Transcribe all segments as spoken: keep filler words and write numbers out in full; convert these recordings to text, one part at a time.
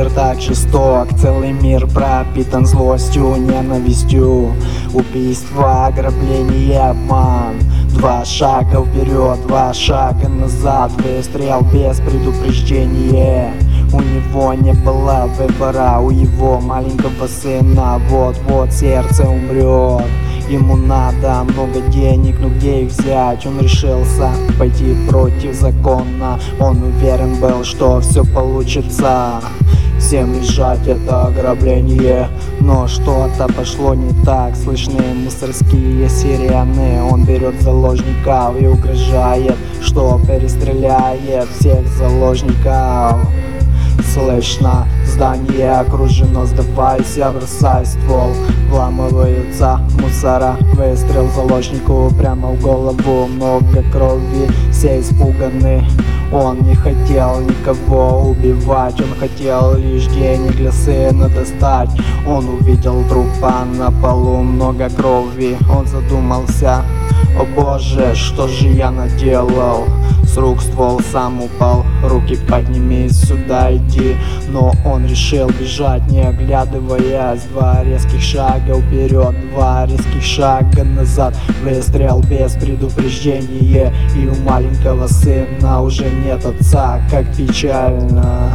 мир так жесток, целый мир пропитан злостью, ненавистью. Убийство, ограбление, обман. Два шага вперед, два шага назад. Выстрел без предупреждения. У него не было выбора, у его маленького сына вот-вот сердце умрет. Ему надо много денег, но где их взять? Он решился пойти против закона. Он уверен был, что все получится. Всем решать это ограбление, но что-то пошло не так. Слышны мусорские сирены. Он берет заложников и угрожает, что перестреляет всех заложников. Слышно, здание окружено, сдавайся, бросай ствол. Вламываются мусора, выстрел заложнику прямо в голову. Много крови, все испуганы. Он не хотел никого убивать, он хотел лишь денег для сына достать. Он увидел трупа на полу, много крови. Он задумался: о боже, что же я наделал? С рук ствол сам упал, руки поднимись, сюда иди. Но он решил бежать, не оглядываясь. Два резких шага вперед, два резких шага назад. Выстрел без предупреждения, и у маленького сына уже нет отца. Как печально.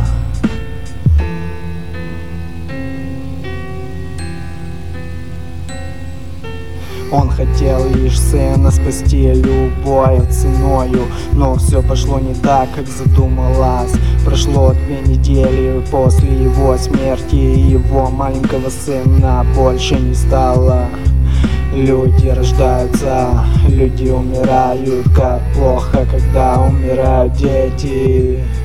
Он хотел лишь сына спасти любой ценою, но все пошло не так, как задумалось. Прошло две недели после его смерти, и его маленького сына больше не стало. Люди рождаются, люди умирают, как плохо, когда умирают дети.